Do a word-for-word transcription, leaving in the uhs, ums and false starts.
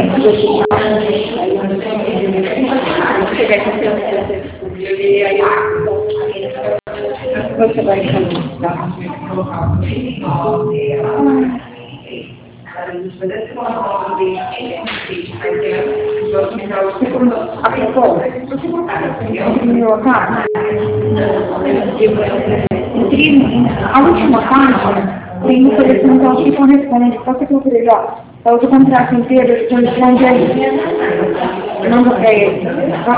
Você vai caminhar. A proposta, continua, tá? A última página tem o telefone que acho que corresponde. Posso conferir, ó? É o do contrato inteiro, responde aí. Não, é,